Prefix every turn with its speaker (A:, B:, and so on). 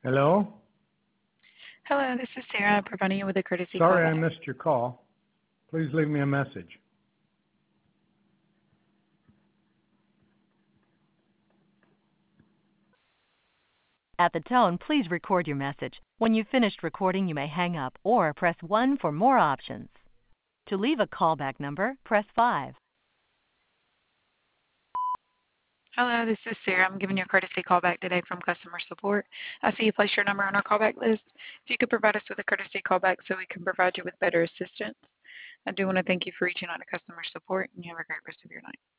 A: Hello?
B: Hello, this is Sarah providing you with a courtesy
A: Sorry I
B: callback.
A: missed your call. Please leave me a message.
C: At the tone, please record your message. When you've finished recording, you may hang up or press 1 for more options. To leave a callback number, press 5.
B: Hello, this is Sarah. I'm giving you a courtesy callback today from customer support. I see you placed your number on our callback list. If you could provide us with a courtesy callback so we can provide you with better assistance. I do want to thank you for reaching out to customer support, and you have a great rest of your night.